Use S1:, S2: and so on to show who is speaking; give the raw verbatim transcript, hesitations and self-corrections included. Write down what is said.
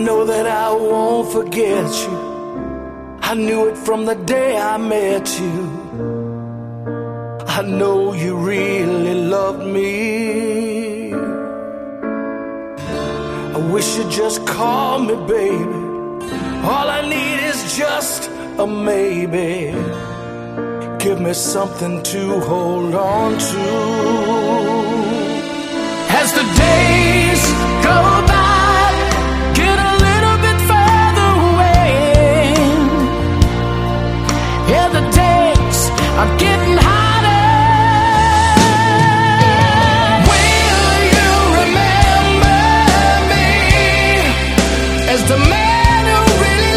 S1: know that I won't forget you. I knew it from the day I met you. I know you really loved me. I wish you'd just call me, baby. All I need is just a maybe. Give me something to hold on to. As the days go by, get a little bit further away. Yeah, the days are getting harder. Will you remember me as the man who really